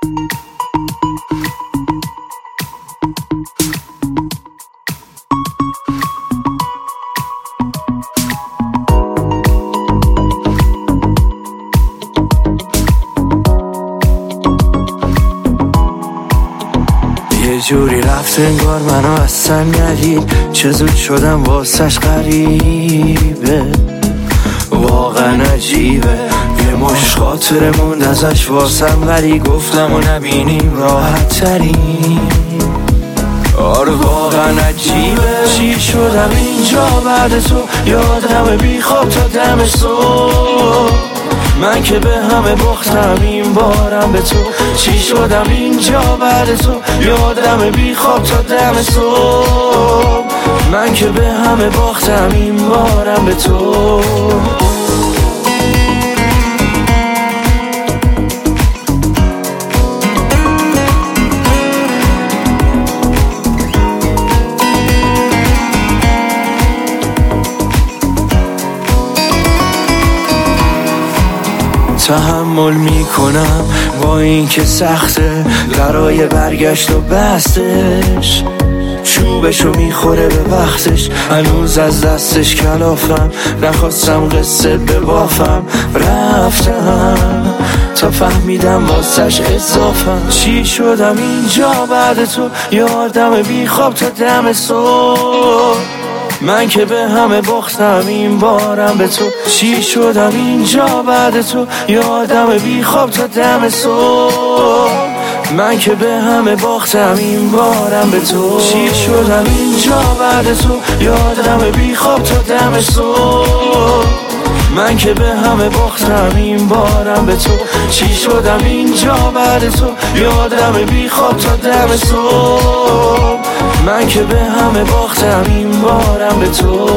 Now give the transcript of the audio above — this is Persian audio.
یه جوری رفت انگار منو اصلا ندید، چه زود شدم واسش غریبه، واقعا عجیبه. یه مش خاطره موند ازش واسم، ولی گفتم و نبینیم راحت تریم. آره واقعا عجیبه، چی شدم اینجا بعد تو، یادم بی خواب تا دم صبح. من که به همه باختم این بارم به تو، چی شدم اینجا بعد تو، یادم بی خواب تا دم صبح. من که به همه باختم این بارم به تو. تحمل میکنم با این که سخته، برای برگشت و بستش چوبشو میخوره به وقتش. هنوز از دستش کلافم، نخواستم قصه ببافم، رفتم تا فهمیدم واسش اضافم. چی شدم اینجا بعد تو، یادم بی خواب تا دم صبح. من که به همه باختم این بارم به تو، چی شدم اینجا بعد تو، یادم بی خواب تا دم صبح. من که به همه باختم این بارم به تو، چی شدم اینجا بعد تو، یادم بی خواب تا دم صبح. من که به همه باختم این بارم به تو، چی شدم اینجا بعد تو، یادم بی خواب تا دم صبح. من که به همه باختم این بارم به تو.